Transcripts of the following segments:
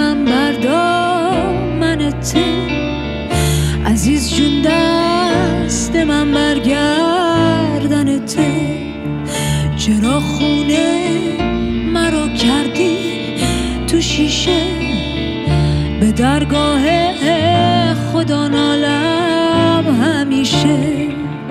من بردار منته، عزیز جون دست من برگردنته. چرا خونه مرا کردی تو شیشه، به درگاه خدا نالم همیشه.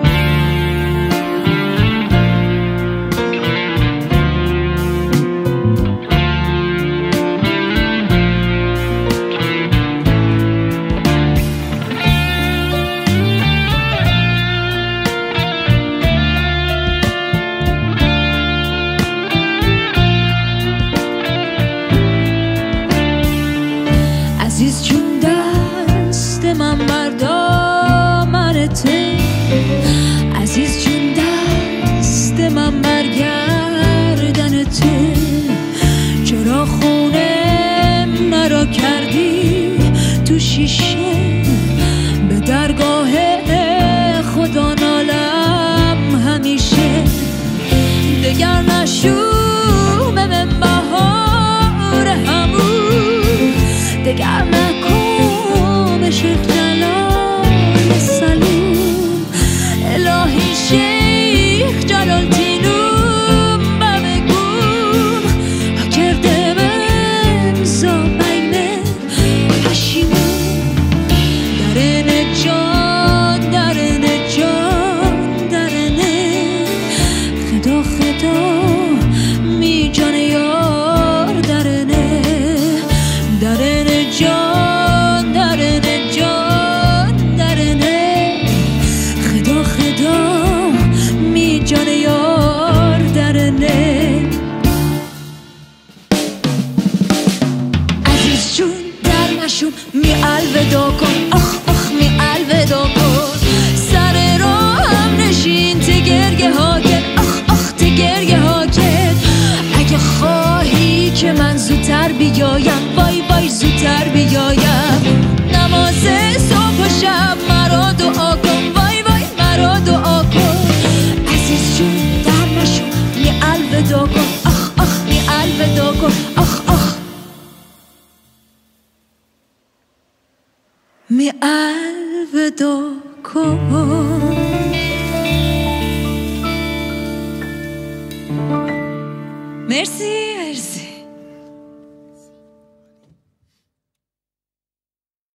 عزیز جون دست من بردار منته، عزیز جون دست من برگردنته. چرا خونه مرا کردی تو شیشه، به درگاه خدا نالم همیشه. دگر نشوم من بهار همون، دگر نکن شیخ جلال سلوم. الهی شیخ جلال تینوم بمگوم، ها کرده بمزا بینه پشیمون. درنه جان درنه جان درنه، خدا خدا می جان یار درنه. درنه جان درنه جان درنه، خدا خدا می جان یار درنه. عزیز جون در نشون می الودا کن، آخ آخ می الودا کن. سر راهم نشین ته گرگه ها کن، آخ آخ ته گرگه ها کن. اگه خواهی که من زودتر بیایم، وای وای زودتر بیایم. نماز صبح و شب مرا دعا کن، وای وای مرا دعا کن. عزیز جون در نشو می الودا کن، آخ آخ می الودا کن، آخ آخ می الودا کن. مرسی.